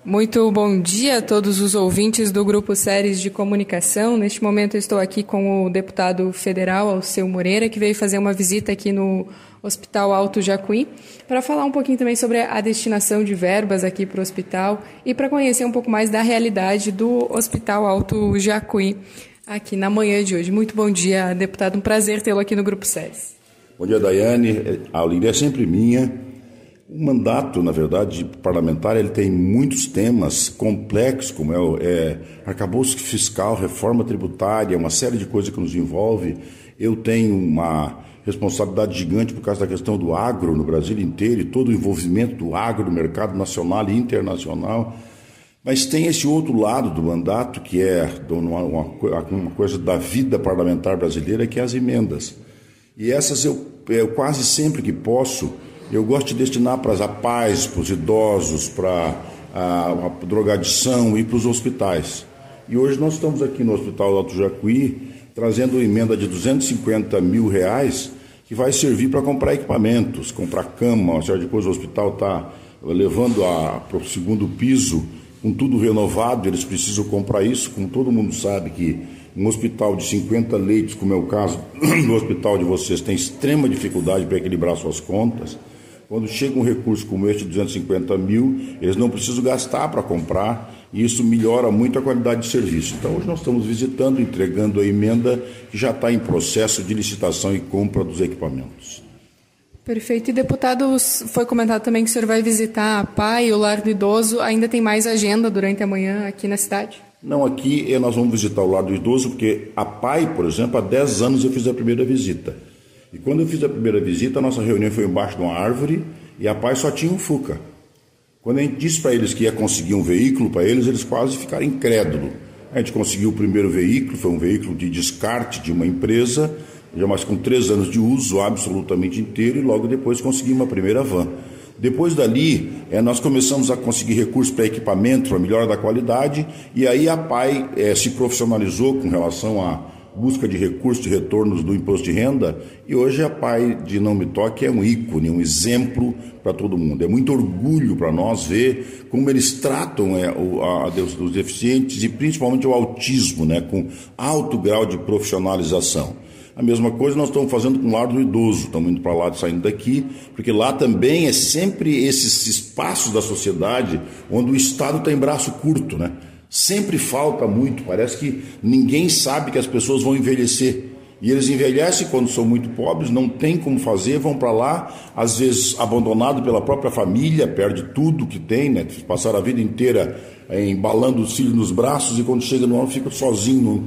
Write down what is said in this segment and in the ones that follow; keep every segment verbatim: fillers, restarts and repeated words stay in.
Muito bom dia a todos os ouvintes do Grupo Séries de Comunicação. Neste momento eu estou aqui com o deputado federal Alceu Moreira, que veio fazer uma visita aqui no Hospital Alto Jacuí, para falar um pouquinho também sobre a destinação de verbas aqui para o hospital e para conhecer um pouco mais da realidade do Hospital Alto Jacuí aqui na manhã de hoje. Muito bom dia, deputado. Um prazer tê-lo aqui no Grupo Séries. Bom dia, Daiane. A alegria é sempre minha. O mandato, na verdade, parlamentar, ele tem muitos temas complexos, como é, é arcabouço fiscal, reforma tributária, uma série de coisas que nos envolve. Eu tenho uma responsabilidade gigante por causa da questão do agro no Brasil inteiro e todo o envolvimento do agro no mercado nacional e internacional. Mas tem esse outro lado do mandato, que é uma, uma, uma coisa da vida parlamentar brasileira, que é as emendas. E essas eu, eu quase sempre que posso, eu gosto de destinar para a paz, para os idosos, para a, a drogadição e para os hospitais. E hoje nós estamos aqui no Hospital Alto Jacuí trazendo uma emenda de duzentos e cinquenta mil reais que vai servir para comprar equipamentos, comprar cama, uma série de coisas. O hospital está levando para o segundo piso com tudo renovado, eles precisam comprar isso. Como todo mundo sabe que um hospital de cinquenta leitos, como é o caso do hospital de vocês, tem extrema dificuldade para equilibrar suas contas. Quando chega um recurso como este de duzentos e cinquenta mil, eles não precisam gastar para comprar e isso melhora muito a qualidade de serviço. Então, hoje nós estamos visitando, entregando a emenda que já está em processo de licitação e compra dos equipamentos. Perfeito. E, deputado, foi comentado também que o senhor vai visitar a P A I e o Lar do Idoso. Ainda tem mais agenda durante a manhã aqui na cidade? Não, aqui nós vamos visitar o Lar do Idoso, porque a P A I, por exemplo, há dez anos eu fiz a primeira visita. E quando eu fiz a primeira visita, a nossa reunião foi embaixo de uma árvore e a P A I só tinha um Fuca. Quando a gente disse para eles que ia conseguir um veículo para eles, eles quase ficaram incrédulos. A gente conseguiu o primeiro veículo, foi um veículo de descarte de uma empresa, já mais com três anos de uso, absolutamente inteiro, e logo depois conseguimos uma primeira van. Depois dali, é, nós começamos a conseguir recursos para equipamento, para melhora da qualidade, e aí a P A I é, se profissionalizou com relação à busca de recursos de retornos do imposto de renda, e hoje a P A I de Não Me Toque é um ícone, um exemplo para todo mundo. É muito orgulho para nós ver como eles tratam é, o, a, os deficientes e principalmente o autismo, né, com alto grau de profissionalização. A mesma coisa nós estamos fazendo com o Lar do Idoso, estamos indo para lá, saindo daqui, porque lá também é sempre esses espaços da sociedade onde o Estado tem braço curto, né? Sempre falta muito, parece que ninguém sabe que as pessoas vão envelhecer. E eles envelhecem quando são muito pobres, não tem como fazer, vão para lá, às vezes abandonado pela própria família, perde tudo que tem, né? Passaram a vida inteira é, embalando os filhos nos braços e quando chega no ano fica sozinho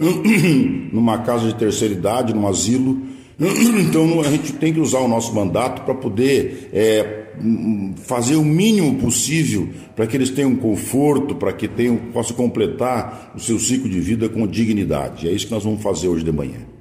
numa casa de terceira idade, num asilo. Então a gente tem que usar o nosso mandato para poder é, fazer o mínimo possível para que eles tenham conforto, para que tenham, possam completar o seu ciclo de vida com dignidade. É isso que nós vamos fazer hoje de manhã.